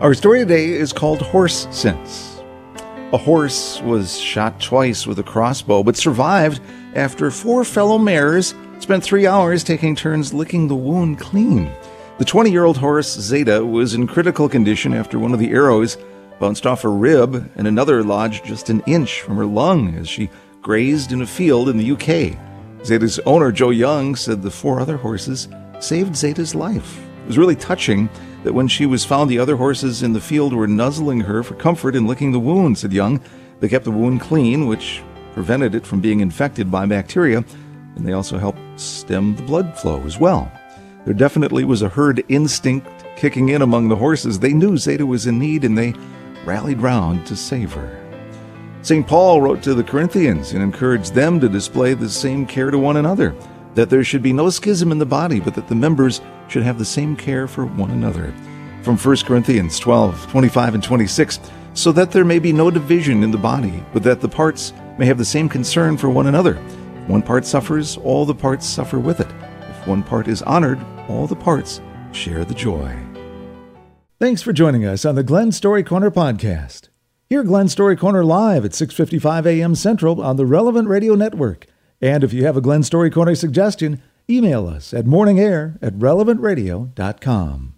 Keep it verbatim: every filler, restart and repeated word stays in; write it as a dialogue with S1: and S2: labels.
S1: Our story today is called Horse Sense. A horse was shot twice with a crossbow, but survived after four fellow mares spent three hours taking turns licking the wound clean. The twenty-year-old horse, Zeta, was in critical condition after one of the arrows bounced off her rib and another lodged just an inch from her lung as she grazed in a field in the U K. Zeta's owner, Joe Young, said the four other horses saved Zeta's life. It was really touching that when she was found, the other horses in the field were nuzzling her for comfort and licking the wound, said Young. They kept the wound clean, which prevented it from being infected by bacteria, and they also helped stem the blood flow as well. There definitely was a herd instinct kicking in among the horses. They knew Zeta was in need, and they rallied round to save her. Saint Paul wrote to the Corinthians and encouraged them to display the same care to one another, that there should be no schism in the body, but that the members should have the same care for one another. From First Corinthians twelve, twenty-five and twenty-six, so that there may be no division in the body, but that the parts may have the same concern for one another. If one part suffers, all the parts suffer with it. If one part is honored, all the parts share the joy.
S2: Thanks for joining us on the Glen Story Corner podcast. Hear Glen Story Corner live at six fifty-five a.m. Central on the Relevant Radio Network. And if you have a Glen Story Corner suggestion, email us at morningair at relevant radio dot com.